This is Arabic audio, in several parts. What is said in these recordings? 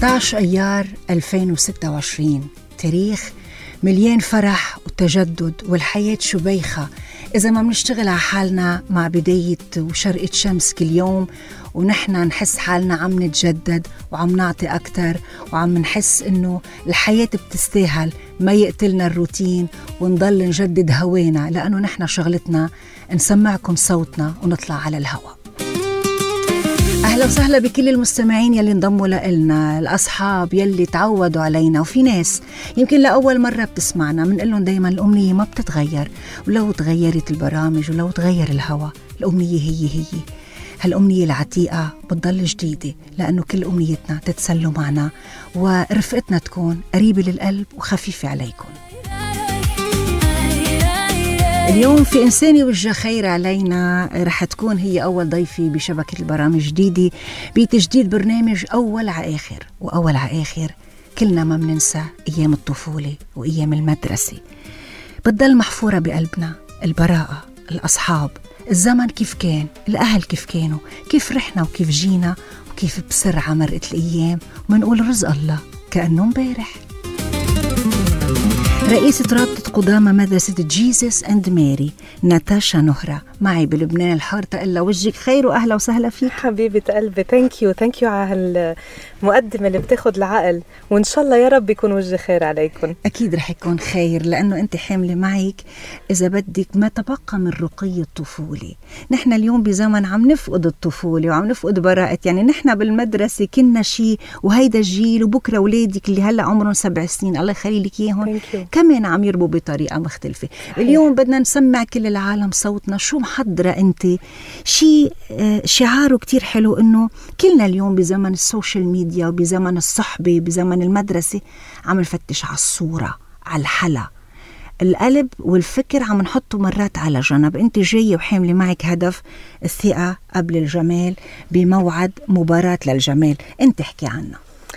15 أيار 2026 تاريخ مليان فرح وتجدد والحياة شبيخة إذا ما بنشتغل على حالنا مع بداية وشرقة شمس كل يوم، ونحن نحس حالنا عم نتجدد وعم نعطي أكتر وعم نحس إنه الحياة بتستاهل ما يقتلنا الروتين ونضل نجدد هوانا، لأنه نحن شغلتنا نسمعكم صوتنا ونطلع على الهواء. أهلا وسهلا بكل المستمعين يلي انضموا لنا، الأصحاب يلي تعودوا علينا، وفي ناس يمكن لأول مرة بتسمعنا. منقول لهم دايما الأمنية ما بتتغير، ولو تغيرت البرامج ولو تغير الهوا الأمنية هي هالأمنية العتيقة بتضل جديدة، لأنه كل أمنيتنا تتسلوا معنا ورفقتنا تكون قريبة للقلب وخفيفة عليكم. اليوم في إنساني وجه خير علينا رح تكون هي أول ضيفي بشبكة البرامج جديدة بتجديد برنامج أول على آخر. وأول على آخر كلنا ما مننسى أيام الطفولة وأيام المدرسة، بتضل محفورة بقلبنا. البراءة، الأصحاب، الزمن كيف كان، الأهل كيف كانوا، كيف رحنا وكيف جينا، وكيف بسرعة مرقت الأيام ومنقول رزق الله كأنه مبارح. رئيسة رابطة قدامى مدرسة جيسس أند ماري ناتاشا نهرة معي بلبنان الحار. تقلى وجهك خير وأهلا وسهلا فيك حبيبة قلبي. ثانك يو على المقدمة اللي بتاخد العقل، وإن شاء الله يا رب يكون وجه خير عليكم. أكيد رح يكون خير، لأنه أنت حاملة معك إذا بدك ما تبقى من رقي الطفولة. نحن اليوم بزمن عم نفقد الطفولة وعم نفقد براءة، يعني نحن بالمدرسة كنا شيء وهيدا الجيل، وبكرة أولادك اللي هلأ عمرهم 7 سنين الله يخلي لك إياهم كمان عم يربوا بطريقة مختلفة. اليوم بدنا نسمع كل العالم صوتنا. شو محضرة أنت؟ شيء شعاره كتير حلو، إنه كلنا اليوم بزمن السوشيال ميديا وبزمن الصحبة بزمن المدرسة عم نفتش على الصورة، على الحلا، القلب والفكر عم نحطه مرات على جنب. أنت جاية وحاملة معك هدف الثقة قبل الجمال بموعد مباراة للجمال، أنت احكي عنها.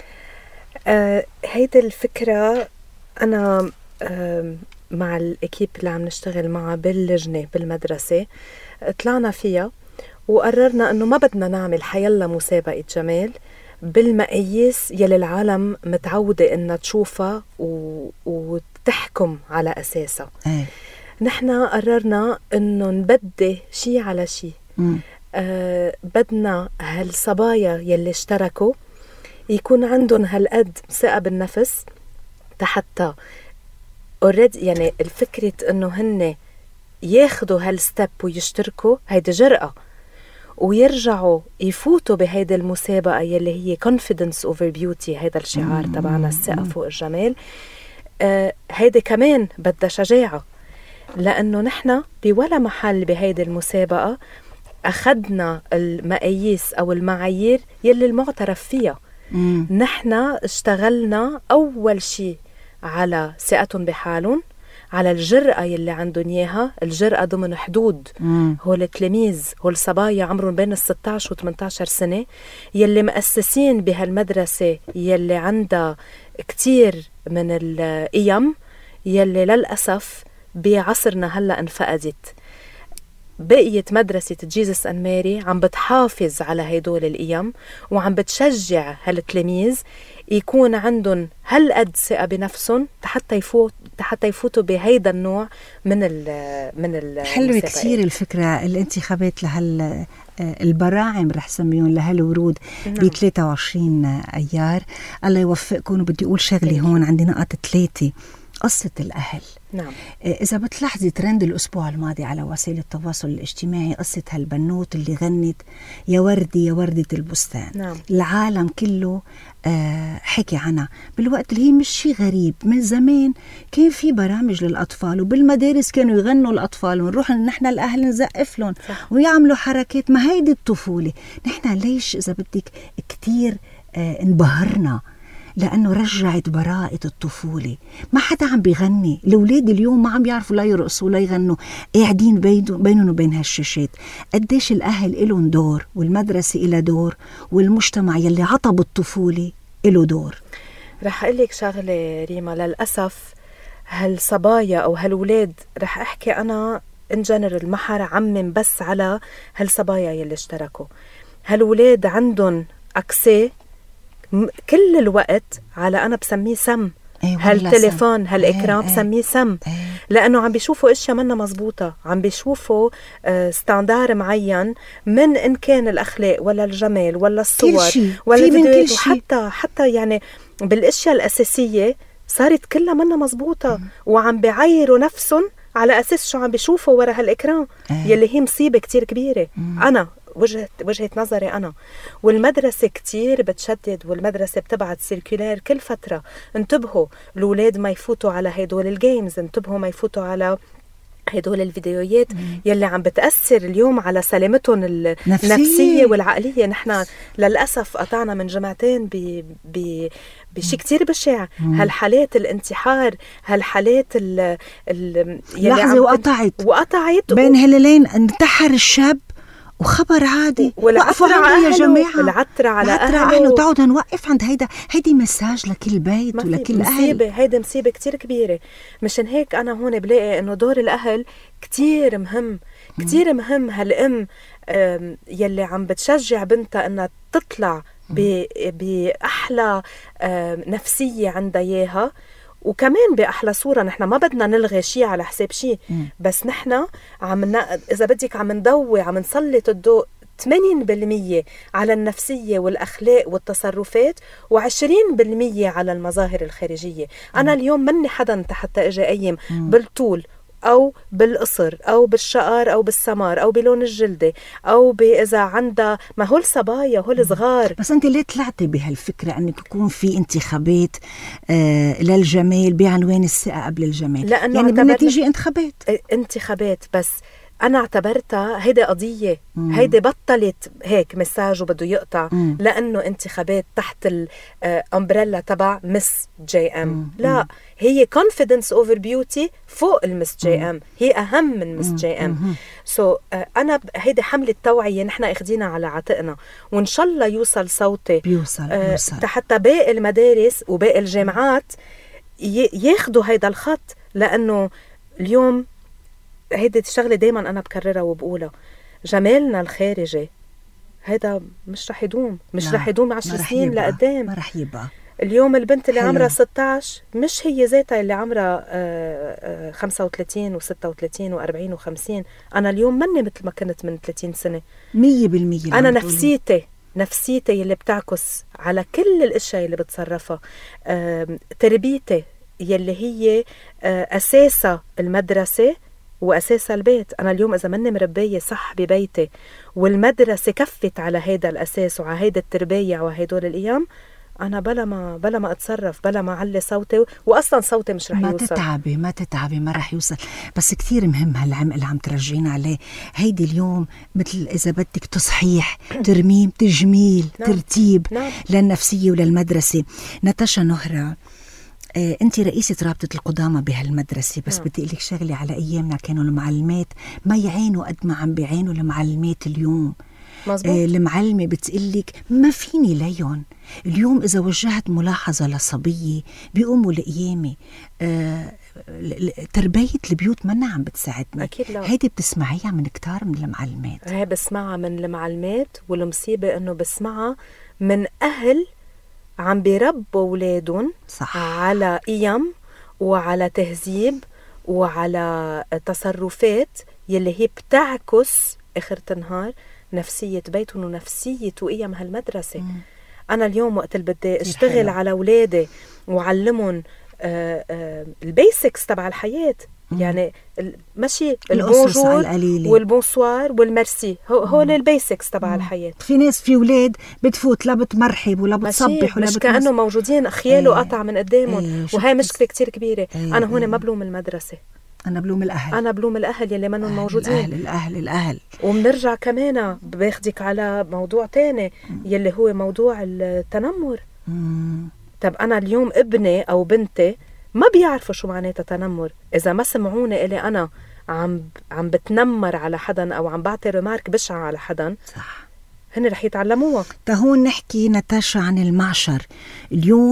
هيدا الفكرة أنا مع الأكيب اللي عم نشتغل معها باللجنة بالمدرسة طلعنا فيها وقررنا أنه ما بدنا نعمل حيلا مسابقة جمال بالمقاييس يلي العالم متعودة أنها تشوفها وتحكم على أساسها. نحن قررنا أنه نبدي شي على شي. بدنا هالصبايا يلي اشتركوا يكون عندهم هالقد ثقة بالنفس حتى يعني الفكرة انه هن ياخدوا هالستيب ويشتركوا، هيدا جرأة، ويرجعوا يفوتوا بهيدا المسابقة يلي هي confidence over beauty، هيدا الشعار تبعنا، الثقة فوق الجمال. هيدا كمان بدها شجاعة، لأنه نحن بولا محل بهيدا المسابقة أخدنا المقاييس أو المعايير يلي المعترف فيها. نحن اشتغلنا أول شيء على ثقتهم بحالهم، على الجرأة يلي عندهم إياها، الجرأة ضمن حدود. هول التلاميذ، هول صبايا عمرهم بين 16 و 18 سنة يلي مؤسسين بهالمدرسة يلي عندها كتير من القيم يلي للأسف بعصرنا هلأ انفقدت. بقيت مدرسة جيسس أند ماري عم بتحافظ على هيدول القيم وعم بتشجع هالتلاميذ يكون عندهم هالقد ثقة بنفسهم حتى يفوتوا بهيدا النوع من حلوة كثير الفكرة اللي انت خبيت البراعم رح سميون لهالورود ب 23 أيار. الله يوفقكم. وبدي أقول شغلي هون عندي نقاط 3. قصة الأهل. نعم. إذا بتلاحظي ترند الأسبوع الماضي على وسائل التواصل الاجتماعي، قصة هالبنوت اللي غنت يا وردي يا وردة البستان. نعم. العالم كله حكي عنها، بالوقت اللي هي مش شيء غريب. من زمان كان في برامج للأطفال وبالمدارس كانوا يغنوا الأطفال ونروح نحن الأهل نزقف لهم ويعملوا حركات. ما هيدي الطفولة. نحن ليش إذا بدك كتير انبهرنا؟ لأنه رجعت براءة الطفولة. ما حدا عم بيغني. الأولاد اليوم ما عم بيعرفوا لا يرقصوا ولا يغنوا، قاعدين بينهم وبين هالشاشات. قديش الأهل إلهم دور، والمدرسة إلها دور، والمجتمع يلي عطب الطفولة إله دور. رح أقول لك شغلة ريما، للأسف هالصبايا أو هالولاد، رح أحكي أنا إن جنرال، ما حرعمم بس على هالصبايا يلي اشتركوا. هالولاد عندهم أكسي كل الوقت على أنا بسميه سم. هالتليفون هالإكرام بسميه سم. لأنه عم بيشوفوا أشياء منا مزبوطة، عم بيشوفوا ستاندار معين من إن كان الأخلاق ولا الجمال ولا الصور ولا الفيديوهات، حتى يعني بالأشياء الأساسية صارت كلها منا مزبوطة. وعم بيعيروا نفسهم على أساس شو عم بيشوفوا ورا هالإكرام، يلي هي مصيبة كتير كبيرة. أنا وجهة نظري أنا، والمدرسة كتير بتشدد، والمدرسة بتبعت سيركولار كل فترة، انتبهوا الأولاد ما يفوتوا على هيدول الجيمز، انتبهوا ما يفوتوا على هدول الفيديوهات يلي عم بتأثر اليوم على سلامتهم النفسية والعقلية. نحن للأسف قطعنا من جمعتين بشي كتير بشع، هالحالات الانتحار، هالحالات يلي وقطعت بين هلالين انتحر الشاب وخبر عادي. وقفوا عنده يا جماعة، العترة على أهله. وتعود نوقف عند هيدي مساج لكل بيت ولكل أهل. هيدي مصيبة كتير كبيرة. مشان هيك أنا هون بلاقي إنه دور الأهل كتير مهم، كتير مهم. هالأم يلي عم بتشجع بنتها إنها تطلع بأحلى نفسية عندها إياها، وكمان بأحلى صورة. نحن ما بدنا نلغي شيء على حساب شيء، بس نحن إذا بدك عم نضوي، عم نسلط الضوء 80% على النفسية والأخلاق والتصرفات، و20% على المظاهر الخارجية. أنا اليوم مني حدا حتى أجي أيم بالطول أو بالقصر أو بالشقار أو بالسمار أو بلون الجلدة أو إذا عندها، ما هول صبايا هول صغار. بس أنت ليه طلعتي بهالفكرة أنك يكون في انتخابات للجمال بعنوان الثقة قبل الجمال؟ يعني بالنتيجة انتخابات، بس أنا اعتبرتها هيدا قضية. هيدا بطلت هيك مساج وبده يقطع لأنه انتخابات تحت الأمبريلا تبع مس جي ام. لا، هي confidence over beauty فوق المس جي ام، هي أهم من مس جي ام. أنا هيدا حملة توعية نحن اخدينا على عاتقنا، وإن شاء الله يوصل صوتي يوصل. حتى باقي المدارس وباقي الجامعات ياخدوا هيدا الخط، لأنه اليوم هيدي الشغلة دايما أنا بكررها وبقولها، جمالنا الخارجي هيدا مش رح يدوم، مش رح يدوم 10 سنين لقدام، ما رح يبقى. اليوم البنت اللي عمرها 16 مش هي ذاتها اللي عمرها 35 و36 و40 و50. أنا اليوم مني مثل ما كنت من 30 سنة 100%. أنا نفسيتي اللي بتعكس على كل الأشياء اللي بتصرفها، تربيتي يلي هي أساسها المدرسة وأساسها البيت. أنا اليوم إذا مني مربية صح ببيتي والمدرسة كفت على هيدا الأساس وعلى هيدا التربية وهيدول الأيام، أنا بلا ما أتصرف، بلا ما أعلي صوتي، وأصلا صوتي مش رح يوصل. ما تتعبي ما رح يوصل. بس كثير مهم هالعمق اللي عم ترجعين عليه. هيدي اليوم مثل إذا بدك تصحيح، ترميم، تجميل، ترتيب للنفسية وللمدرسة. ناتاشا نهرة، أنت رئيسة رابطة القدامى بهالمدرسة، بس بدي أقولك شغلة، على أيامنا كانوا المعلمات ما يعينوا قد ما عم بيعينوا المعلمات اليوم. المعلمة بتقلك ما فيني ليون. اليوم إذا وجهت ملاحظة لصبية بيقوموا لقيامي. تربية البيوت منا عم بتساعدني. أكيد لا. هيدي بتسمعيها من كتار من المعلمات. هي بسمعها من المعلمات، والمصيبة أنه بسمعها من أهل عم بيربوا أولادهم على قيم وعلى تهذيب وعلى تصرفات يلي هي بتعكس آخر النهار نفسية بيتهم ونفسية وقيم هالمدرسة. أنا اليوم وقت اللي بدي اشتغل على أولادي وعلمهم البيسكس تبع الحياة، يعني ماشي البونجور والبونسوار والمرسي، هول البيسكس تبع الحياة. في ناس في ولاد بتفوت لا بتمرحب ولا بتصبح ولا مش كأنه موجودين خياله قطع من قدامهم. وهي مشكلة كتير كبيرة. أنا هون ما بلوم المدرسة، أنا بلوم الأهل. أنا بلوم الأهل يلي منهم موجودين. الأهل. ومنرجع كمان باخدك على موضوع تاني يلي هو موضوع التنمر. طب أنا اليوم ابني أو بنتي ما بيعرفوا شو معناتها تنمر. إذا ما سمعوني إلي أنا عم بتنمر على حدا أو عم بعطي رمارك بشعة على حدا، صح، هن رح يتعلموها. تهون نحكي ناتاشا عن المعشر. اليوم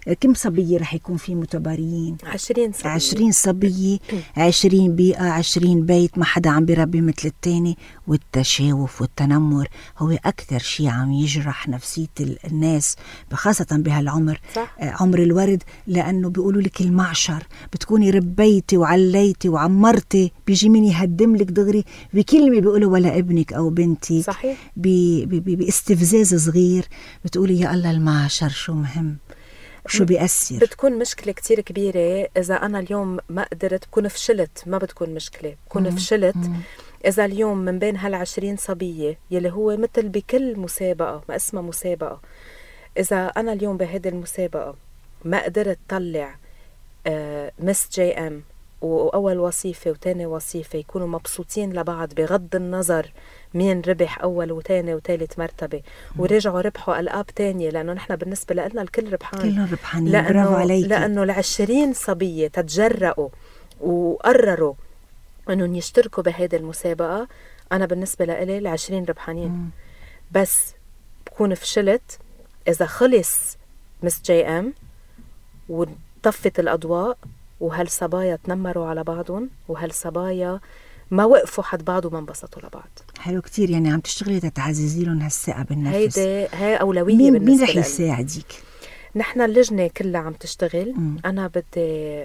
كم صبية رح يكون في متباريين؟ 20 صبية. 20 صبية، 20 بيئة، 20 بيت، ما حدا عم بربي مثل التاني. والتشاوف والتنمر هو أكثر شيء عم يجرح نفسية الناس، خاصة بهالعمر. صح. عمر الورد، لأنه بيقولوا لك المعشر بتكوني ربيتي وعليتي وعمرتي، بيجي مين يهدم لك دغري بكلمة بيقولوا ولا ابنك أو بنتي. صحيح. باستفزاز صغير بتقولي يا الله المعشر شو مهم، شو بيأثر. بتكون مشكلة كتير كبيرة إذا أنا اليوم ما قدرت، بكون فشلت. ما بتكون مشكلة، بكون فشلت إذا اليوم من بين هال20 صبية يلي هو مثل بكل مسابقة، ما اسمها مسابقة، إذا أنا اليوم بهذه المسابقة ما قدرت طلع مس جي ام وأول وصيفة وتاني وصيفة يكونوا مبسوطين لبعض بغض النظر مين ربح أول وتاني وتالت مرتبة، ورجعوا ربحوا ألقاب تانية، لأنه نحن بالنسبة لنا الكل ربحان، كلهم ربحانين. برافو عليكي. لأنه 20 صبية تتجرأوا وقرروا أنهم يشتركوا بهذه المسابقة. أنا بالنسبة لإلي 20 ربحانين. بس بكون فشلت إذا خلص مس جي ام وطفت الأضواء وهالصبايا تنمروا على بعضهم، وهالصبايا ما وقفوا حد بعض وما انبسطوا لبعض. حلو كتير. يعني عم تشتغلي تتعززي لهم هالثقة بالنفس. هي أولوية. مين رح يساعدك؟ نحن اللجنة كلها عم تشتغل. أنا بدي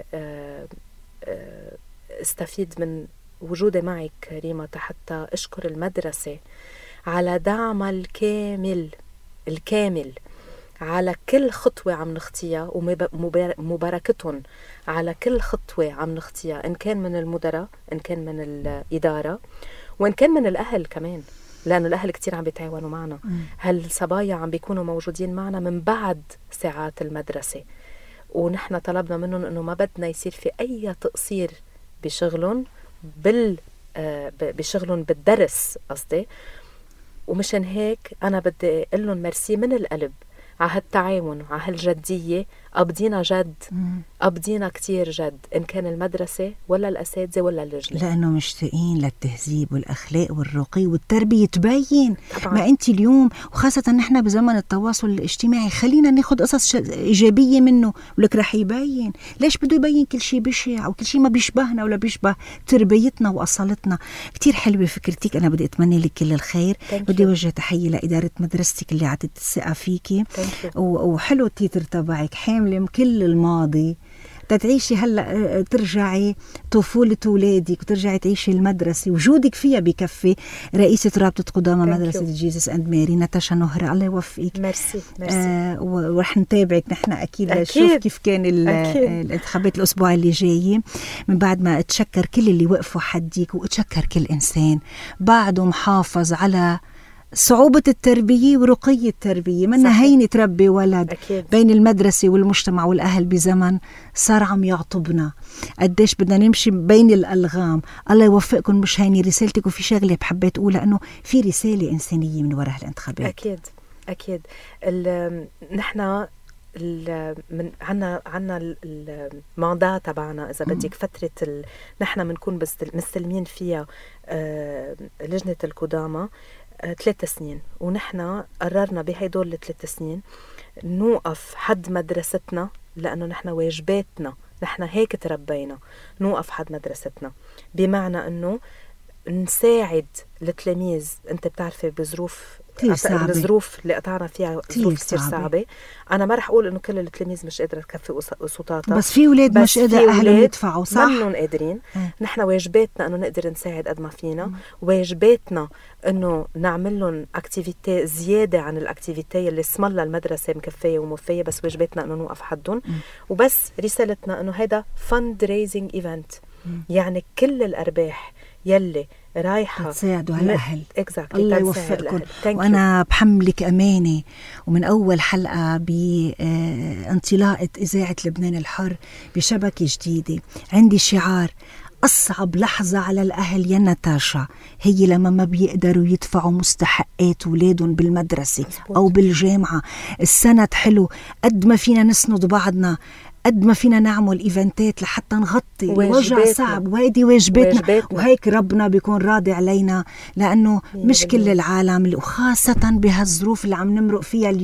استفيد من وجودي معك ريما حتى أشكر المدرسة على دعمها الكامل على كل خطوة عم نخطيها، ومباركتهم على كل خطوة عم نخطيها، إن كان من المدراء، إن كان من الإدارة، وإن كان من الأهل كمان، لأنه الأهل كتير عم بيتعاونوا معنا. هالصبايا عم بيكونوا موجودين معنا من بعد ساعات المدرسة، ونحن طلبنا منهم إنه ما بدنا يصير في أي تقصير بشغلهم بشغلهم بالدرس قصدي. ومشان هيك أنا بدي أقول لهم ميرسي من القلب على هالتعاون وعلى هالجدية. قبضينا جد، قبضينا كتير جد، إن كان المدرسة ولا الأساتذة ولا اللجنة، لأنه مشتاقين للتهذيب والأخلاق والرقي والتربية تبين. طبعاً. ما أنت اليوم وخاصة نحن بزمن التواصل الاجتماعي خلينا ناخد قصص إيجابية منه، ولك رح يبين. ليش بده يبين كل شيء بشع أو كل شيء ما بيشبهنا ولا بيشبه تربيتنا وأصالتنا؟ كتير حلوة فكرتك. أنا بدي أتمنى لك كل الخير. بدي وجه تحية لإدارة مدرستك اللي عطت الثقة فيكي، وحلو التيتر تبعك حاملة كل الماضي تتعيشي هلا، ترجعي طفولة أولادك وترجعي تعيشي المدرسة. وجودك فيها بكفي. رئيسة رابطة قدامى مدرسة جيزس أند ماري ناتاشا نهرة، الله يوفقك. ميرسي. ورح نتابعك نحن أكيد لنشوف كيف كان الانتخابات الأسبوع اللي جاي. من بعد ما أتشكر كل اللي وقفوا حديك، وأتشكر كل إنسان بعده محافظ على صعوبة التربية ورقي التربية. منا هين تربي ولد. أكيد. بين المدرسة والمجتمع والأهل بزمن صار عم يعطبنا قديش بدنا نمشي بين الألغام. الله يوفقكم. مش هيني رسالتك. وفي شغلة بحبيت أقولها، أنه في رسالة إنسانية من وراء الانتخابات. أكيد. نحن من عنا الماضي تبعنا إذا بدك فترة نحن بنكون مستلمين فيها لجنة القدامى 3 سنين، ونحن قررنا بهيدول 3 سنين نوقف حد مدرستنا، لأنه نحن واجباتنا، نحن هيك تربينا، نوقف حد مدرستنا، بمعنى أنه نساعد التلاميذ. أنت بتعرفي بظروف الظروف اللي قطعنا فيها ظروف كتير صعبة. أنا ما رح أقول إنه كل التلاميذ مش قادرة تكفي قسطاتها، بس في أولاد مش قادرة أهلهم يدفعوا. صح، منهم قادرين. نحن واجباتنا إنه نقدر نساعد قد ما فينا، واجباتنا إنه نعمل لهم أكتيفيتي زيادة عن الأكتيفيتي اللي اسم الله المدرسة مكفية وموفية، بس واجباتنا إنه نوقف حدهم. وبس رسالتنا إنه هيدا fundraising event، يعني كل الأرباح يلي رايحة تساعدوا هالأهل. الله يوفقكم. وأنا بحملك أمانة، ومن أول حلقة بانطلاقة إذاعة لبنان الحر بشبكة جديدة عندي شعار: أصعب لحظة على الأهل يا ناتاشا هي لما ما بيقدروا يدفعوا مستحقات ولادهم بالمدرسة أو بالجامعة. السند حلو، قد ما فينا نسند بعضنا، قد ما فينا نعمل إيفنتات لحتى نغطي الوجع صعب، وهيدي واجباتنا. وهيك ربنا بيكون راضي علينا، لأنه مش كل العالم، وخاصة بهالظروف اللي عم نمرق فيها اليوم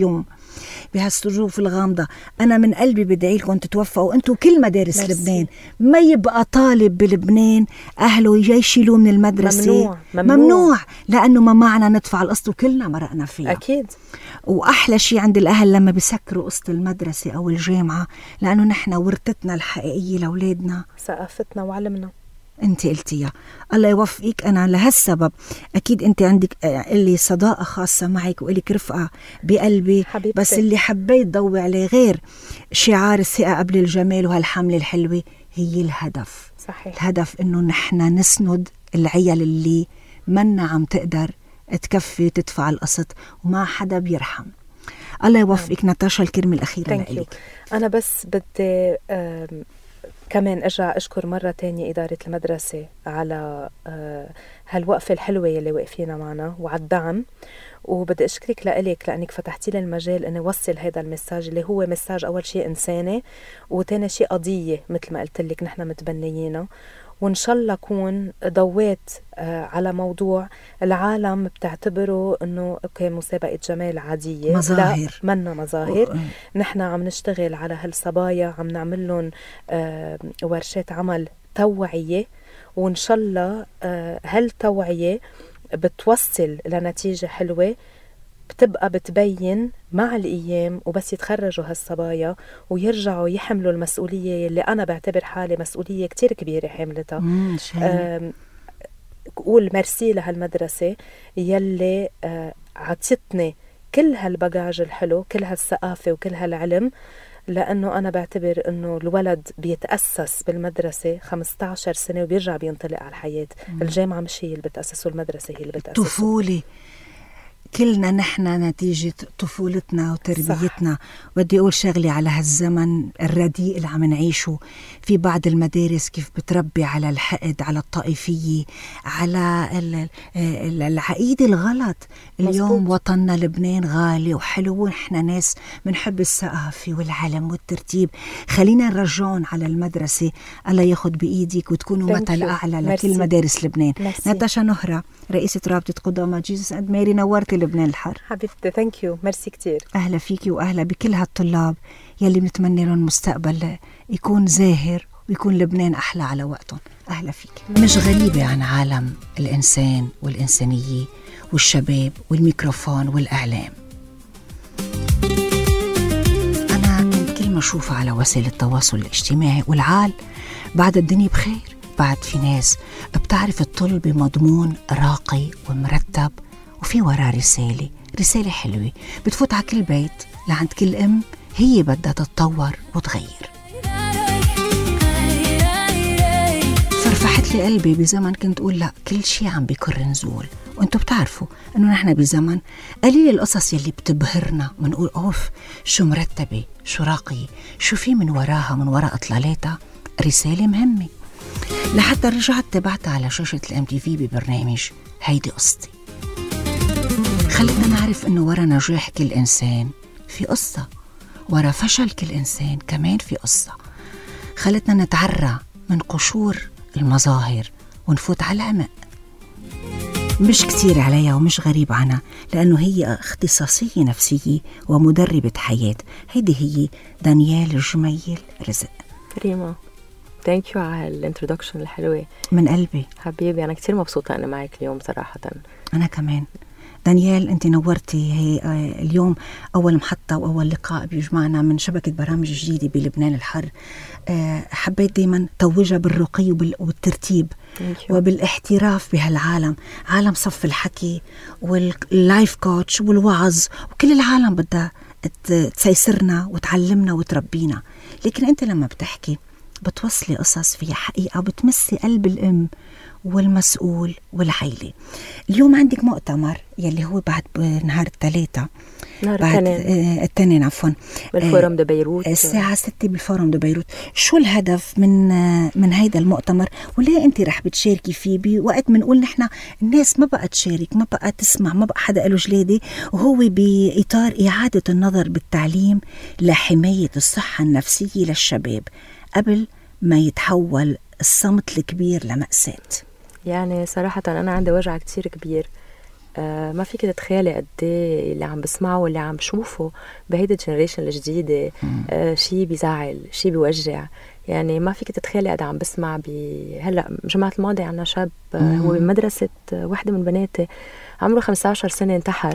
بهالظروف الغامضة. أنا من قلبي بدعي لكم تتوفقوا أنتوا كل مدارس لبنان، ما يبقى طالب بلبنان أهله يشيلوه من المدرسة. ممنوع لأنه ما معنا ندفع القسط وكلنا مرقنا فيها أكيد. وأحلى شيء عند الأهل لما بيسكروا قسط المدرسة أو الجامعة، لأنه نحن ورثتنا الحقيقية لأولادنا، ثقافتنا وعلمنا. انت قلتيها، الله يوفقك. انا لهالسبب اكيد انت عندك اللي صداقه خاصه معك والك رفقه بقلبي حبيبتي. بس اللي حبيت ضوي عليه غير شعار الثقه قبل الجمال وهالحمله الحلوه هي الهدف. صحيح. الهدف انه نحن نسند العيال اللي منا عم تقدر تكفي تدفع القسط وما حدا بيرحم. الله يوفقك. ناتاشا الكلمه الاخيره لك. انا بس بدي كمان أرجع أشكر مرة تانية إدارة المدرسة على هالوقفة الحلوة اللي وقفينا معنا وعلى الدعم، وبدي أشكرك لإلك لأنك فتحتي لي المجال أن أوصل هذا المساج اللي هو مساج أول شيء إنساني وتاني شيء قضية مثل ما قلت لك نحن متبنيينه، وإن شاء الله أكون ضويت على موضوع العالم بتعتبره إنه أوكي مسابقة جمال عادية، مظاهر. لا منا مظاهر. نحن عم نشتغل على هالصبايا، عم نعمل لهم ورشات عمل توعية، وإن شاء الله هالتوعية بتوصل لنتيجة حلوة بتبقى بتبين مع الأيام، وبس يتخرجوا هالصبايا ويرجعوا يحملوا المسؤولية اللي أنا بعتبر حالي مسؤولية كتير كبيرة حملتها. قول مرسي لهالمدرسة يلي عطتني كل هالبجاج الحلو، كل هالثقافة وكل هالعلم، لأنه أنا بعتبر أنه الولد بيتأسس بالمدرسة 15 سنة وبيرجع بينطلق على الحياة. الجامعة مش هي اللي بتأسسه، المدرسة هي اللي بتأسسه. طفولة كلنا نحن نتيجة طفولتنا وتربيتنا. بدي أقول شغلي على هالزمن الرديء اللي عم نعيشه في بعض المدارس، كيف بتربي على الحقد، على الطائفية، على العقيدة الغلط. اليوم مزبوط. وطننا لبنان غالي وحلو، ونحن ناس بنحب الثقافة والعلم والترتيب. خلينا نرجعون على المدرسة. الله ياخد بإيدك وتكونوا مثل أعلى لكل مدارس لبنان. ناتاشا نهرة رئيسة رابطة قدامى جيسس أند ماري، نورتي لبنان الحر حبيبتي. ثانك يو، ميرسي كتير. أهلا فيكي وأهلا بكل هالطلاب يلي بنتمنى لهم مستقبل يكون زاهر ويكون لبنان أحلى على وقتهم. أهلا فيكي. مش غريبة عن عالم الإنسان والإنسانية والشباب والميكروفون والإعلام. أنا من كل ما أشوفها على وسائل التواصل الاجتماعي والعال بعد الدنيا بخير، بعد في ناس بتعرف تطل بمضمون راقي ومرتب وفي وراه رسالة حلوة بتفوت على كل بيت لعند كل أم هي بدها تتطور وتغير. فرفحت لي قلبي بزمن كنت أقول لا كل شيء عم بيكر نزول، وانتو بتعرفوا انه نحن بزمن قليل القصص يلي بتبهرنا ونقول اوف شو مرتبة، شو راقية، شو في من وراها، من وراء اطلالاتها رسالة مهمة. لحتى رجعت تبعتها على شاشة الMTV ببرنامج هيدي قصتي. خلتنا نعرف انه ورا نجاح كل انسان في قصة، ورا فشل كل انسان كمان في قصة. خلتنا نتعرى من قشور المظاهر ونفوت على العمق. مش كتير عليها ومش غريب عنها، لأنه هي اختصاصية نفسية ومدربة حياة. هيدي هي دانيال الجميل رزق. ريما ثانك يو على الانترودكشن الحلوة من قلبي حبيبي. أنا كتير مبسوطة أنا معك اليوم صراحة. أنا كمان دانيال، أنت نورتي. هي اليوم أول محطة وأول لقاء بيجمعنا من شبكة برامج جديدة بلبنان الحر. حبيت دايما توجها بالرقي وبالترتيب وبالاحتراف بهالعالم، عالم صف الحكي واللايف كوتش والوعظ، وكل العالم بدها تسيسرنا وتعلمنا وتربينا. لكن أنت لما بتحكي بتوصلي قصص فيها حقيقة بتمسي قلب الأم والمسؤول والعائلة. اليوم عندك مؤتمر يلي هو بعد نهار الثلاثة، بعد التنين عفوا، بالفورم دو بيروت الساعة 6 بالفورم دو بيروت. شو الهدف من هيدا المؤتمر، وليه أنت رح بتشاركي فيه بوقت منقول نحن الناس ما بقى تشارك، ما بقى تسمع، ما بقى حدا قاله جلادة، وهو بإطار إعادة النظر بالتعليم لحماية الصحة النفسية للشباب قبل ما يتحول الصمت الكبير لمأساة؟ يعني صراحة أنا عندي وجع كتير كبير ما فيك تتخيلي قد ايه اللي عم بسمعه واللي عم بشوفه بهيدا الجنريشن الجديده شيء بيزعل، شيء بيوجع. يعني ما فيك تتخيلي قد عم بسمع هلا جمعة الماضي عنا شاب هو بمدرسة وحدة من بناتي عمره 15 سنة انتحر.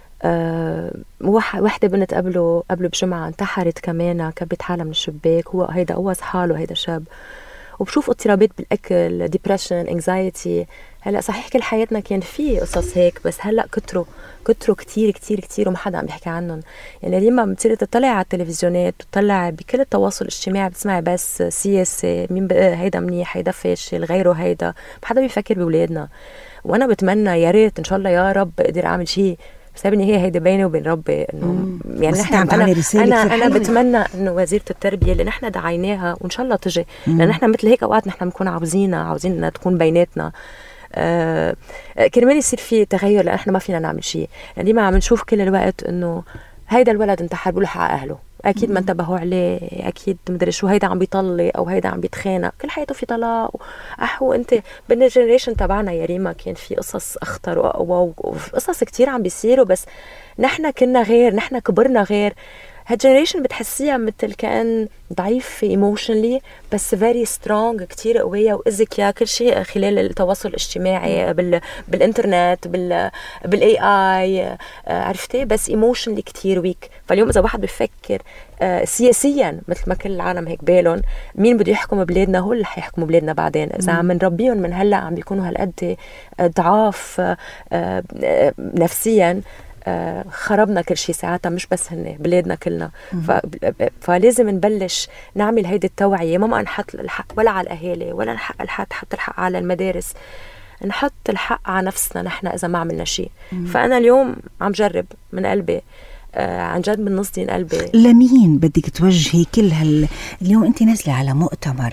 وحدة بنت قبله بجمعة انتحرت كمان، كبت حالها من الشباك. هو هيدا قوص حاله هيدا شاب، وبشوف اضطرابات بالاكل، ديبريشن، انكزايتي. هلا صحيح كل حياتنا كان في قصص هيك، بس هلا كتروا كتير كتير كتير وما حدا عم بيحكي عنهم. يعني لما بتصيري تطلع على التلفزيونات، تطلع بكل التواصل الاجتماعي، بتسمعي بس سياسة، مين هيدا منيح، هيدا فاشل، غيره هيدا، ما حدا بيفكر بأولادنا. وانا بتمنى يا ريت ان شاء الله يا رب اقدر اعمل شيء، بس بالنهاية هيدا بيني وبين ربي انه يعني انا بتمنى انه وزيرة التربية اللي نحن دعيناها وان شاء الله تجي، لان نحن مثل هيك اوقات نحن بنكون عاوزين انها تكون بيناتنا كرمال يصير في تغير، لان احنا ما فينا نعمل شيء. يعني ما عم نشوف كل الوقت انه هيدا الولد انتحر بقول حق اهله، اكيد ما انتبهوا عليه، اكيد مدري شو، هيدا عم بيطلق او هيدا عم بيتخانق، كل حياته في طلاق. وانت بالجنريشن تبعنا يا ريما كان في قصص اخطر واقوى وقصص كتير عم بيصيروا، بس نحن كنا غير، نحن كبرنا غير. هالجنريشن بتحسيها مثل كأن ضعيف ايموشنلي بس فيري سترونج، كتير قوية وإذكية كل شيء خلال التواصل الاجتماعي بالإنترنت بالاي اي، عرفتي، بس ايموشنلي كتير ويك. فاليوم إذا واحد بفكر سياسيا مثل ما كل العالم هيك بالهم، مين بده يحكم بلادنا؟ هو اللي حيحكموا بلادنا بعدين. إذا عم نربيهم من هلأ عم بيكونوا هالقد ضعاف نفسيا، خربنا كل شيء ساعتها، مش بس هن بلادنا كلنا. فلازم نبلش نعمل هيدي التوعية، ما نحط الحق ولا على الأهالي ولا نحط الحق على المدارس، نحط الحق على نفسنا نحن إذا ما عملنا شيء. فأنا اليوم عم جرب من قلبي، عن جد من نص دين قلبي. لمين بدك توجهي كل اليوم أنت نازلة على مؤتمر،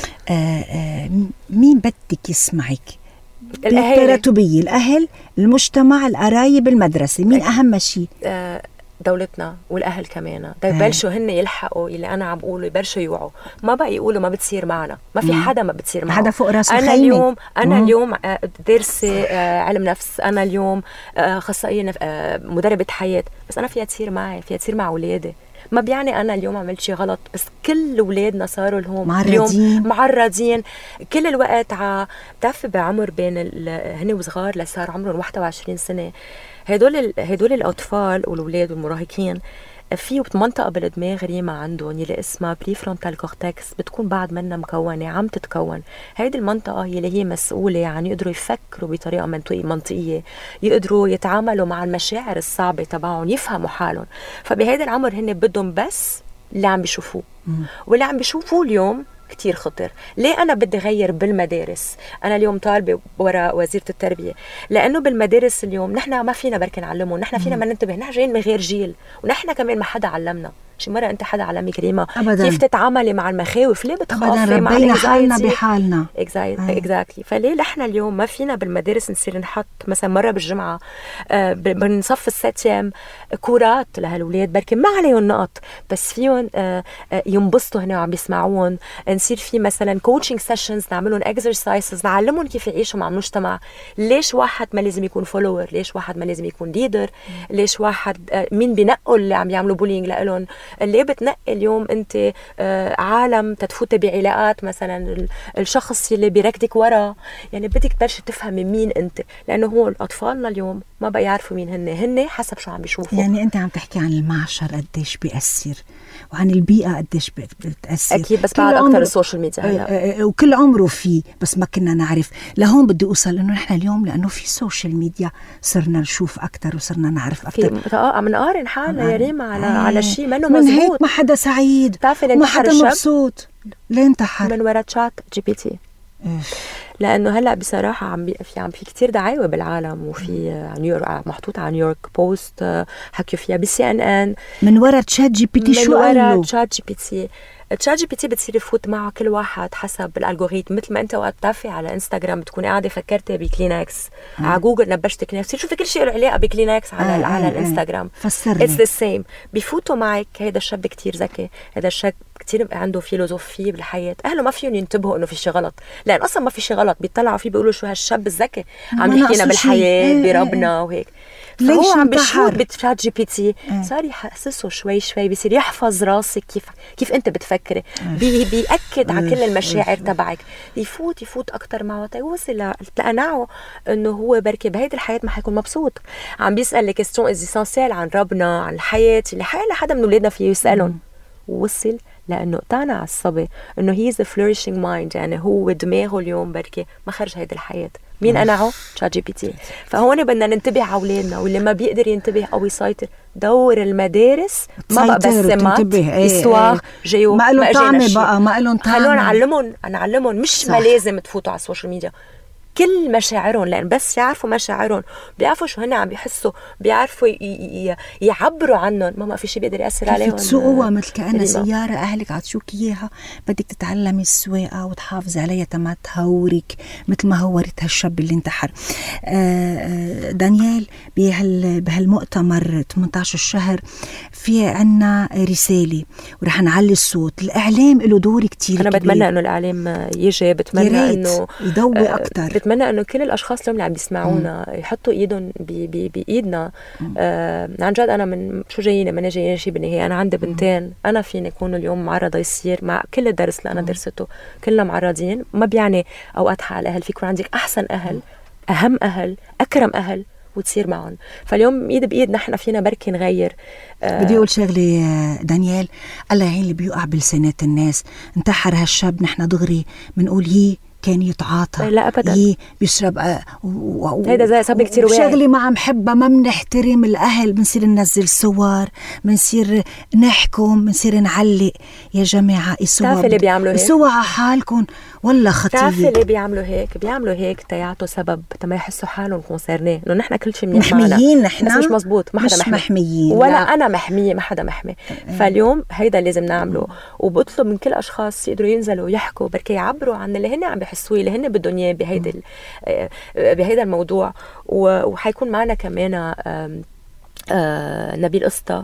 مين بدك يسمعك؟ التراتبية، الأهل، المجتمع، القرايب، المدرسة، مين أهم شيء؟ دولتنا والأهل كمان. يبلشوا هن يلحقوا اللي أنا عم بقوله، يبلشوا يوعوا، ما بقى يقولوا ما بتصير معنا، ما في حدا ما بتصير معنا، حدا فوق راسه خيمة. أنا اليوم دارسة علم نفس، أنا اليوم أخصائية مدربة حياة، بس أنا فيها تصير معي، فيها تصير مع أولادي. ما بيعني أنا اليوم عملت شيء غلط، بس كل أولادنا صاروا لهم معرضين كل الوقت. بتعرفي بعمر بين هن وصغار لصار عمرهم 21 سنة، هدول الأطفال والأولاد والمراهقين في منطقة بالدماغ ريما عندهم اللي اسمها بريفرونتال كورتكس، بتكون بعد منها مكونة، عم تتكون. هيدي المنطقة اللي هي مسؤولة عن يقدروا يفكروا بطريقة منطقية، يقدروا يتعاملوا مع المشاعر الصعبة تبعهم، يفهموا حالهم. فبهيدا العمر هن بدهم بس اللي عم بيشوفوه، واللي عم بيشوفوه اليوم كتير خطر. ليه أنا بدي غير بالمدارس؟ أنا اليوم طالبة وراء وزيرة التربية، لأنه بالمدارس اليوم نحن ما فينا بركن نعلمهم، نحن فينا ما ننتبه، نحن جايين من غير جيل، ونحن كمان ما حدا علمنا. شي مرة أنت حدا علمك ريما كيف تتعاملي مع المخاوف؟ ليه بتخافي مع ربينا حالنا بحالنا؟ exactly. فليه نحن اليوم ما فينا بالمدارس نصير نحط مثلا مرة بالجمعة بنصف الساتيام كورات لهالولاد، بركن ما عليهم نقط بس فيهم ينبسطوا هنا وعم بيسمعون. نصير في مثلا coaching sessions، نعملهم exercises، نعلمهم كيف يعيشوا مع المجتمع. ليش واحد ما لازم يكون follower؟ ليش واحد ما لازم يكون leader؟ ليش واحد مين بينقل اللي عم يعملوا bullying لإلهم؟ اللي بتنقل اليوم انت عالم تتفوتي بعلاقات مثلا الشخص اللي بيركضك ورا. يعني بدك تبلشي تفهمي مين انت، لانه هو اطفالنا اليوم ما بقى يعرفوا مين هن حسب شو عم بيشوفوا. يعني انت عم تحكي عن المعشر قديش بيأثر، وعن البيئة قديش بتأثر. أكيد، بس بعد أكتر السوشيال ميديا هلا وكل عمره فيه، بس ما كنا نعرف. لهون بدي أوصل إنه نحن اليوم لأنه في سوشيال ميديا صرنا نشوف أكتر وصرنا نعرف أكتر. عم نقارن حالنا يا ريما على شيء منه من مزبوط. هيك ما حدا سعيد، ما حدا مبسوط. ليه انتحر؟ من وراء تشات جي بي تي. لأنه هلأ بصراحة عم في كتير دعاوى بالعالم، وفي نيويورك محطوط على نيويورك بوست حكيوا فيها بسي ان ان من وراء تشات جي بي تي. شو قالوا؟ من وراء تشات جي بي تي تشات جي بي تي بتصير يفوت معه كل واحد حسب الالغوريثم. مثل ما انت وقت بتعرفي على انستغرام بتكوني قاعده فكرتي بكلينكس، على جوجل نبشتي كلينكس، شوفي كل شيء له علاقه بكلينكس على الانستغرام. فسرني. اتس ذا سيم. بفوتوا معك هيدا الشاب كتير ذكي، هذا الشاب كتير عنده فيلوزوفيه بالحياه، اهله ما فيهم ينتبهوا انه في شيء غلط، لان اصلا ما في شيء غلط، بيطلعوا فيه بيقولوا شو هالشاب الذكي عم يحكينا بالحياه بربنا وهيك. فهو عم بيشوف بتشات جي بي تي صار يحسسه شوي بيصير يحفظ راسك كيف انت بتفكري، بيأكد على كل المشاعر تبعك، يفوت اكثر معه تيوصل لقناعه انه هو بركي بهيدي الحياه ما حيكون مبسوط. عم بيسال لي كيستيون اسينسيال عن ربنا، عن الحياه اللي حدا من اولادنا فيه يسالهم، ووصل لانه اقتنع الصبي انه هي از فلوريشينج مايند، يعني هو دماغه اليوم بركي ما خرج هيدي الحياه. مين قنعه؟ تشات جي بي تي. فهون بدنا ننتبه على اولادنا، واللي ما بيقدر ينتبه او يسيطر دور المدارس ما بقى بس سمات استواغ جيو ما لهم طعمه بقى، ما لهم طعمه. خلونا نعلمهم مش صح. ما لازم تفوتوا على السوشيال ميديا كل مشاعرهم، لأن بس يعرفوا مشاعرهم بيعرفوا شو هن عم بيحسوا، بيعرفوا يعبروا عنهم، ما في شيء بيقدر يأثر عليهم. تسوقوها مثل كأنها سيارة أهلك عطشوك إياها، بدك تتعلمي السواقة وتحافظي عليها تما تهورك مثل ما هورت هالشاب اللي انتحر. دانيال بهالمؤتمر 18 الشهر في عنا رسالة ورح نعلي الصوت. الإعلام له دور كتير أنا كبير. بتمنى إنه الإعلام يجي، بتمنى إنه يضوي أكتر، بتمنى انه كل الاشخاص اللي عم بيسمعونا يحطوا ايدهم بايدنا. عن جد انا من شو جايين، ما جايين شيء بالنهايه. انا عندي بنتين، انا فيني اكون اليوم معرضه يصير مع كل الدرس اللي انا درسته، كلنا معرضين. ما بيعني اوقات حق الاهل، في يكون عندك احسن اهل، اهم اهل، اكرم اهل وتصير معهم. فاليوم ايد بايد نحن فينا بركي نغير. بدي اقول شغله دانيال، الله يعين اللي بيوقع بلسانات الناس. انتحر هالشاب، نحن دغري بنقول هي كان يتعاطى، لا ابدا بيشرب هيدا زي صبي كتير واعي. شغله ما عم حبها، ما بنحترم الاهل، بنصير ننزل صور، بنصير نحكم، بنصير نعلق. يا جماعه تعرف اللي بيعملوا هيك، سوا على حالكم والله خطيه. تعرف اللي بيعملوا هيك تيعطوا سبب تما يحسوا حالهم كونسيرني، انه نحن كل شيء منيح معنا، محميين نحن، بس مش مزبوط، ما حدا محميين ولا لا. انا محميه، ما حدا محمي. فاليوم هيدا لازم نعمله، وبطلب من كل اشخاص يقدروا ينزلوا يحكوا بركي يعبروا عن اللي هن عم بيحسوه، اللي هن بدهم اياه بهيدا الموضوع. وحيكون معنا كمان نبيل قسطة،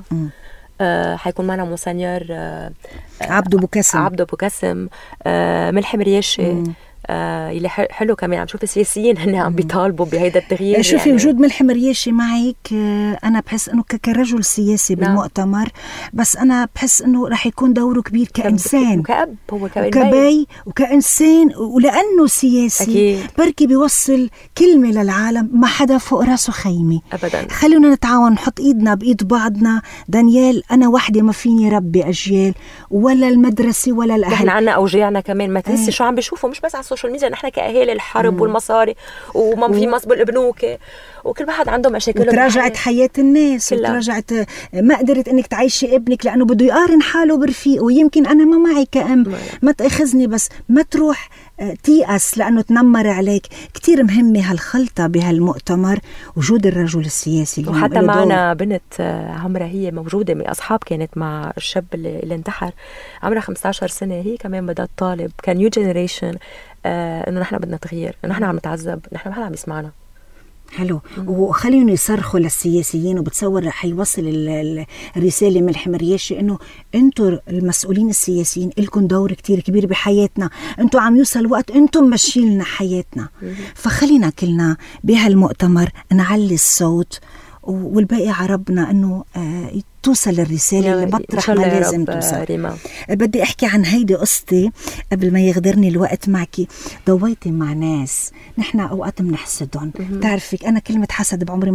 حيكون معنا موسانير عبدو بوكاسم، ملحم رياشي، اللي حلو كمان. عم شوف السياسيين هن عم بيطالبوا بهيدا التغيير. شوفي يعني وجود ملحم رياشي معك، أنا بحس أنه كرجل سياسي بالمؤتمر، بس أنا بحس أنه رح يكون دوره كبير كإنسان وكأب، هو وكبي وكإنسان، ولأنه سياسي أكيد. بركي بيوصل كلمة للعالم، ما حدا فوق راسه خيمة أبدا. خلونا نتعاون، نحط إيدنا بإيد بعضنا. دانيال، أنا وحدي ما فيني ربي أجيال، ولا المدرسة ولا الأهل. نحن عنا أوجاعنا كمان، ما تنسي شو عم بيشوفوا، مش بس على السوشيال ميديا، نحن كأهالي الحرب والمصاري وما في مصب البنوك، وكل واحد عنده مشاكل. وتراجعت حياة الناس، وتراجعت، ما قدرت انك تعيشي ابنك لانه بده يقارن حاله برفيقه. ويمكن انا ما معي كأم، ما تأخذني، بس ما تروح تيأس لانه تنمر عليك. كتير مهمة هالخلطة بهالمؤتمر، وجود الرجل السياسي. وحتى معنا بنت عمرها، هي موجودة من أصحاب، كانت مع الشاب اللي انتحر، عمرها 15 سنة، هي كمان بدها تطالب كنيو جينيريشن انه نحن بدنا تغيير، انه نحن عم نتعذب، نحن ما حدا عم يسمعنا. حلو. وخليهم يصرخوا للسياسيين، وبتصور رح يوصل الرسالة من الحمرياشي انه انتوا المسؤولين السياسيين لكم دور كتير كبير بحياتنا، انتوا عم يوصل وقت انتم ماشيين حياتنا. فخلينا كلنا بهالمؤتمر نعلي الصوت، والباقي عربنا انه توصل الرسالة اللي بطرح ما لازم توصل. بدي احكي عن هيدي قصتي قبل ما يغدرني الوقت معك. ضويتي مع ناس نحن اوقات بنحسدهم، تعرفك انا كلمة حسد بعمري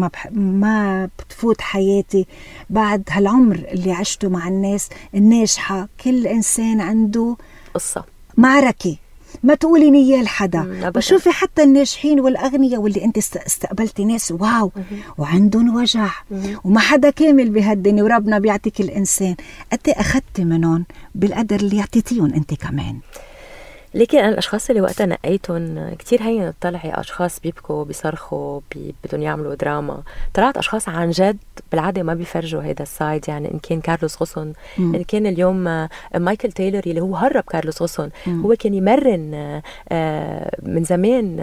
ما بتفوت حياتي بعد هالعمر اللي عشته مع الناس الناجحة. كل انسان عنده قصة، معركة، ما تقولي نية لحدا. وشوفي حتى الناجحين والأغنياء واللي انت استقبلتي ناس واو وعندهم وجع، وما حدا كامل بهالدنيا، وربنا بيعطيك الإنسان. قد أخذتي منهم بالقدر اللي يعطيتيهم انت كمان. لكن أنا الأشخاص اللي وقتها نقيتهم كتير هين تطلعي أشخاص بيبكوا بيصرخوا بدهم يعملوا دراما. طلعت أشخاص عن جد بالعادة ما بيفرجوا هيدا السايد. يعني إن كان كارلوس غصن، إن كان اليوم مايكل تايلور اللي هو هرب كارلوس غصن، هو كان يمرن من زمان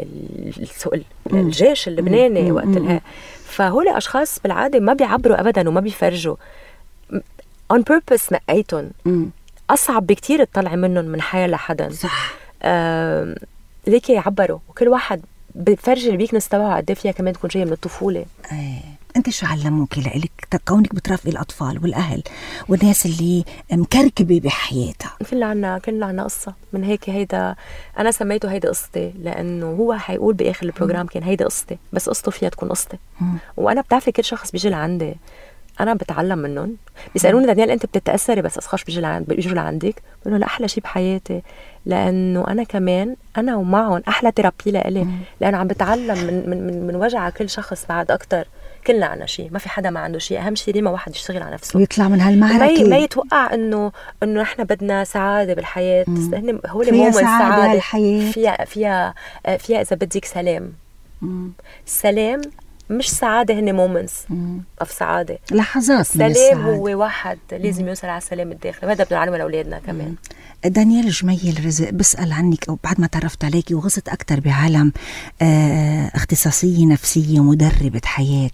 الجيش اللبناني وقت فهول أشخاص بالعادة ما بيعبروا أبدا وما بيفرجوا. on purpose نقيتهم. أصعب بكتير تطلعي منهم من حياة لحدا. صح. ليكي يعبروا، وكل واحد بتفرجي الويكنس تبعها قد فيها كمان تكون جايه من الطفوله. انت شو علموكي لك كونك بترافقي الاطفال والاهل والناس اللي مكركبه بحياتها؟ كلنا عنا قصه من هيك. هيدا انا سميته هيدا قصتي، لانه هو حيقول باخر البروجرام كان هيدا قصتي، بس قصته فيها تكون قصتي. وانا بتعرفي كل شخص بيجي لعندي انا بتعلم منهم. بيسالوني دانيال انت بتتاثري بس اشخاص بيجوا لعندك؟ بقول له لا، احلى شيء بحياتي لانه انا كمان انا ومعهم احلى ثيرابي لإلي، لانه عم بتعلم من وجع كل شخص بعد اكتر. كلنا عنا شيء، ما في حدا ما عنده شيء. اهم شيء لما واحد يشتغل على نفسه ويطلع من هالمعركه، ما يتوقع انه نحن بدنا سعاده بالحياه. هو اللي فيها سعاده بالحياه، فيها اذا بدك سلام. السلام مش سعاده، هن مومنتس اوف سعاده، لحظات من السلام. هو واحد لازم يوصل على السلام الداخلي، وهذا بدنا نعلمه لاولادنا كمان. دانيال جميل رزق بسأل عنك أو بعد ما تعرفت عليكي وغصت أكتر بعالم اختصاصية نفسية مدربة حياة.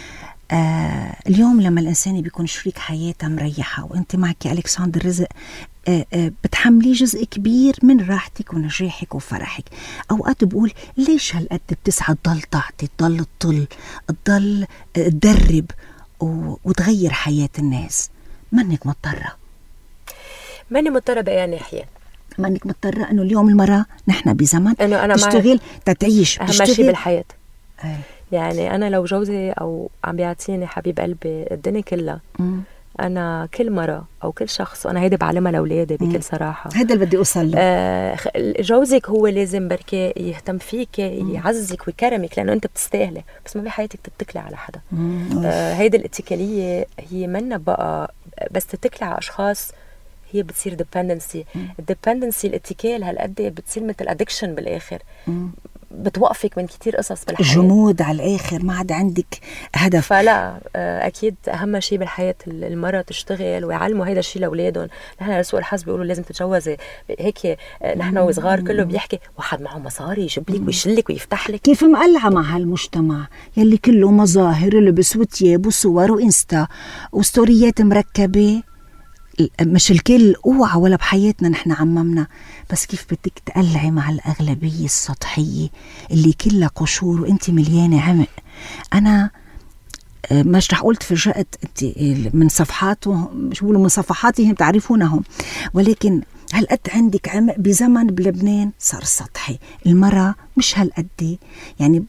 اليوم لما الإنسان بيكون شريك حياته مريحة وأنت معك ألكسندر رزق، بتحملي جزء كبير من راحتك ونجاحك وفرحك. أوقات بقول ليش هالقد بتسعى تضل تعطي، تضل تضل تدرب وتغير حياة الناس؟ منك مضطرة، ماني مضطرة بأي ناحية. مانك مضطرة إنه اليوم المرأة نحن بزمن إنه أنا تشتغل تتعيش، أهم شيء بالحياة. يعني أنا لو جوزي أو عم بيعطيني حبيب قلبي الدنيا كلها، أنا كل مرة أو كل شخص، وأنا هيدا بعلمها لأولادي بكل صراحة، هيدا اللي بدي أوصل له. جوزك هو لازم بركي يهتم فيك، يعزك ويكرمك، لأنه أنت بتستاهلي، بس ما بحياتك تتكلي على حدا. هيدا الاتكالية هي منا بقى بس تتكلي على أشخاص، هي بتصير dependency. الاتكال هالقد بتصير مثل addiction بالآخر، بتوقفك من كتير قصص بالحياة، جمود على الآخر، ما عاد عندك هدف. فلا أكيد أهم شيء بالحياة المرأة تشتغل ويعلموا هيدا الشيء لأولادهم. نحن لسوء الحظ بيقولوا لازم تتجوزي هيك. نحن وصغار كله بيحكي واحد معه مصاري يجيب لك ويشلك ويفتح لك. كيف مقلعة مع هالمجتمع يلي كله مظاهر لبس وتياب وصور وإنستا وستوريات مركبة؟ مش الكل اوعى ولا بحياتنا نحن عممنا، بس كيف بدك تقلعي مع الأغلبية السطحية اللي كلها قشور وانت مليانة عمق؟ أنا مش رح قلت فجأت انت من صفحاتهم، شو بيقولوا من صفحاتهم تعرفونهم، ولكن هالقد عندك عمق بزمن بلبنان صار سطحي. المرأة مش هالقد، يعني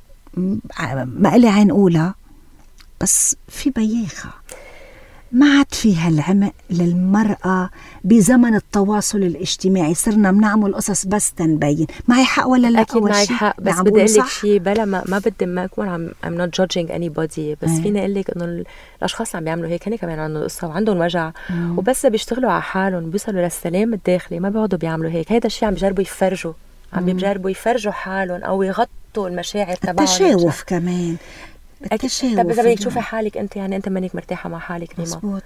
ما قلي عين أولى، بس في بياخة، ما عاد فيها العمق للمرأة بزمن التواصل الاجتماعي. صرنا بنعمل قصص بس تنبين. معي حق ولا لا؟ أكيد معي حق، بس بدي أقول لك شيء بلا ما بدي ما أكون I'm not judging anybody، بس فيني أقول لك إنه الأشخاص عم بيعملوا هيك هن كمان عندهم قصة وعندهم وجع، وبس بيشتغلوا على حالهم بيوصلوا للسلام الداخلي ما بيقعدوا بيعملوا هيك. هيدا الشيء عم بيجربوا يفرجوا، عم بيجربوا يفرجوا حالهم أو يغطوا المشاعر تبعهم. التشاوف كمان. طب إذا بدك تشوفي حالك أنت، يعني أنت مانك مرتاحة مع حالك نيما. مزبوط.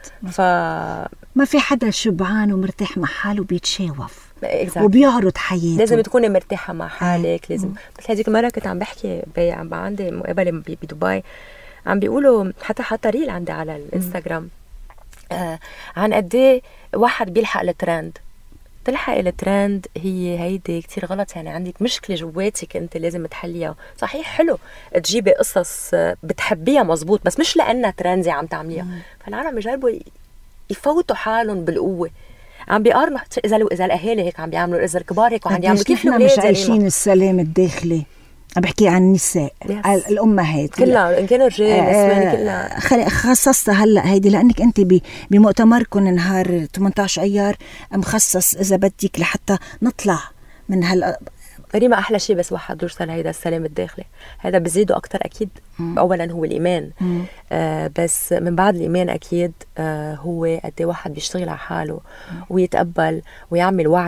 ما في حدا شبعان ومرتاح مع حاله بيتشاوف وبيعرض حياته. لازم تكوني مرتاحة مع حالك. لازم. بس هذيك المرة كنت عم بحكي عندي مقابلة بدبي، عم بيقولوا حتى ريل عندي على الانستغرام عن قديه واحد بيلحق الترند. تلحق الترند هي هيدي كتير غلط. يعني عندك مشكلة جواتك انت لازم تحليها. صحيح حلو تجيبي قصص بتحبيها مزبوط، بس مش لأنها ترندي عم تعمليها. فالعالم بيجربوا يفوتوا حالهم بالقوة، عم بيقارنوا إذا الأهالي هيك عم بيعملوا، إذا الكبار هيك عم بيعملوا، كيف نحن مش عايشين السلام الداخلي. بحكي عن النساء الأمهات كلها، إن كانوا رجال نسوان كلها. خصصت هلأ هيدي لأنك أنت بمؤتمركم نهار 18 أيار مخصص إذا بدك لحتى نطلع من ريما أحلى شيء بس واحد يوصل هيدا السلام الداخلي. هذا بزيده أكتر أكيد. أولا هو الإيمان، بس من بعد الإيمان أكيد هو قد واحد بيشتغل على حاله ويتقبل ويعمل وعي.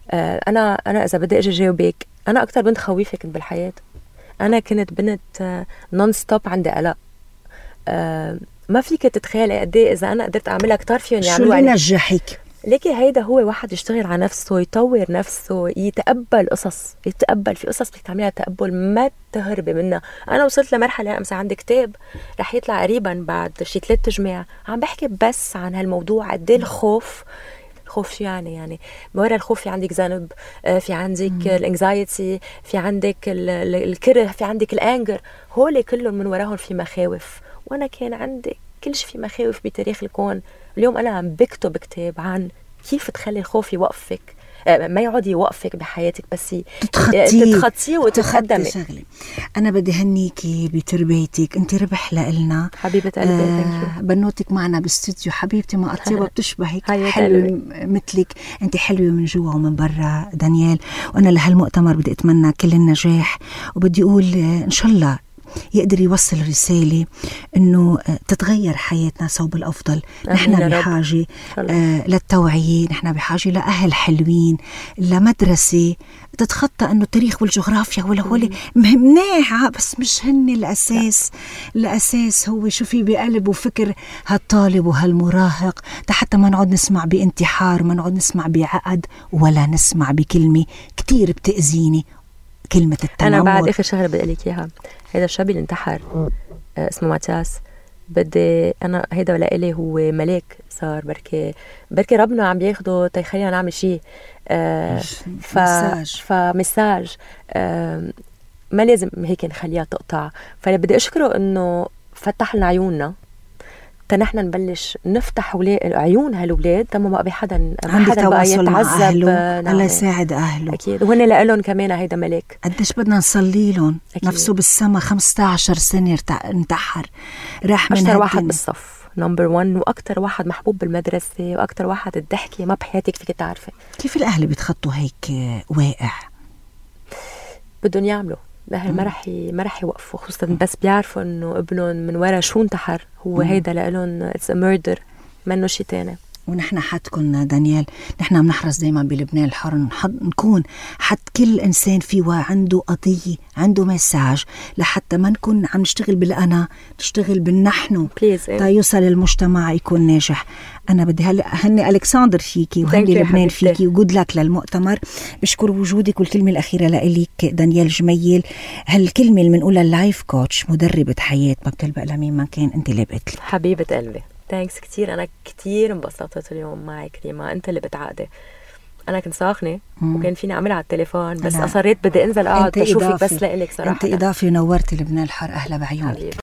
انا اذا بدي اجي جاوبك، انا اكثر بنت خويفه كنت بالحياه. انا كنت بنت نون ستوب عندي قلق. ما فيك تتخيلي قد ايه اذا انا قدرت اعملها كتار فيهم يعملوا. شو اللي نجحك؟ ليكي هيدا هو واحد يشتغل على نفسه، يطور نفسه، يتقبل قصص، يتقبل في قصص بدك تعملها تقبل، ما تهربي منها. انا وصلت لمرحله امس عندي كتاب رح يطلع قريبا بعد شي 3 جماع عم بحكي بس عن هالموضوع. قد ايه الخوف شو يعني ورا الخوف في عندك ذنب، في عندك الانكزايتي، في عندك الكره، في عندك الانجر، هول كلهم من وراهم في مخاوف. وانا كان عندي كل شيء في مخاوف بتاريخ الكون. اليوم انا عم بكتب كتاب عن كيف تخلي الخوف يوقفك، ما يقعد يوقفك بحياتك، بس تتخطيه وتتقدمي. أنا بدي هنيكي بتربيتك، أنت ربح لإلنا حبيبة قلبي. بنوتك معنا باستوديو حبيبتي، ما أطيبة بتشبهك، حلوة مثلك، أنت حلوة من جوا ومن برا دانيال. وأنا لهالمؤتمر بدي أتمنى كل النجاح، وبدي أقول إن شاء الله يقدر يوصل رسالة إنه تتغير حياتنا صوب الأفضل. نحن بحاجة للتوعية، نحن بحاجة لأهل حلوين، لمدرسة تتخطى إنه التاريخ والجغرافيا ولا هو مهمناها، بس مش هن الأساس. الأساس هو شو في بقلب وفكر هالطالب وهالمراهق، حتى ما نقعد نسمع بانتحار، ما نقعد نسمع بعقد، ولا نسمع بكلمة كتير بتأذيني، كلمة التنمر. أنا بعد آخر شهر بدي أقولك إياها، هيدا الشاب اللي انتحر اسمه ماتياس، بدي أنا هيدا لإلي هو ملاك صار. بركي ربنا عم بياخده تيخلينا نعمل شيء. فمساج ما لازم هيك نخليها تقطع. فبدي أشكره إنه فتح لنا عيوننا نحن نبلش نفتح عيون هالولاد، تما بقى بحدا بقى يتعذب. الله يساعد أهله أكيد، وهن لألهم كمان هيدا ملاك. قديش بدنا نصلي لهم. نفسه بالسما 15 سنة انتحر، راح من أشتر واحد بالصف نمبر 1، وأكتر واحد محبوب بالمدرسة، وأكتر واحد الضحكة ما بحياتك فيك تعرفي. كيف الأهل بيتخطوا هيك واقع؟ بدهم يعملوا الأهل ما رح يوقفوا، خصوصا بس بيعرفوا إنه ابنهم من ورا شو انتحر، هو هيدا لألهم it's a murder، منه شي تاني. ونحن حدكن دانيال، نحن بنحرص دايما بلبنان الحر نكون حد كل إنسان فيه عنده قضية، عنده مساج، لحتى ما نكون عم نشتغل بالأنا، نشتغل بالنحن يوصل المجتمع يكون ناجح. أنا بدي هني ألكسندر فيكي وهني لبنان فيكي، وجود لك للمؤتمر. بشكر وجودك. والكلمة الأخيرة لإليك دانيال جميل، هالكلمة اللي منقولها اللايف كوتش، مدربة حياة، ما بتلبق لمين ما كان. أنت اللي بقيت لي حبيبة قلبي. ثانكس كتير. أنا كتير انبسطت اليوم معك ريما، أنت اللي بتعقدي. أنا كنت ساخنة وكان فيني أعملها على التليفون، بس أصريت بدي أنزل أقعد بشوفك بس لإلك صراحة. أنت إضافي ونورتي لبنان الحر. أهلا بعيونك.